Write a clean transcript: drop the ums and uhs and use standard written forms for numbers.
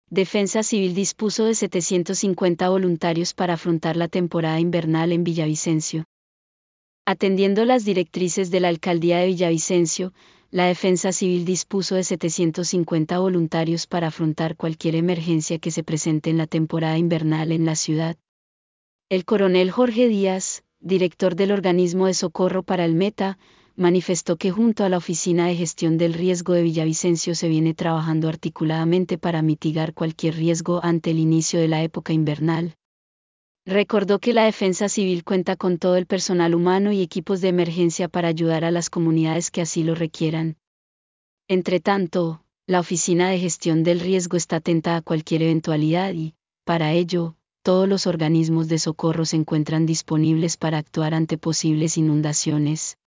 Defensa Civil dispuso de 750 voluntarios para afrontar la temporada invernal en Villavicencio. Atendiendo las directrices de la Alcaldía de Villavicencio, la Defensa Civil dispuso de 750 voluntarios para afrontar cualquier emergencia que se presente en la temporada invernal en la ciudad. El coronel Jorge Díaz, director del organismo de socorro para el Meta, manifestó que junto a la Oficina de Gestión del Riesgo de Villavicencio se viene trabajando articuladamente para mitigar cualquier riesgo ante el inicio de la época invernal. Recordó que la Defensa Civil cuenta con todo el personal humano y equipos de emergencia para ayudar a las comunidades que así lo requieran. Entre tanto, la Oficina de Gestión del Riesgo está atenta a cualquier eventualidad y, para ello, todos los organismos de socorro se encuentran disponibles para actuar ante posibles inundaciones.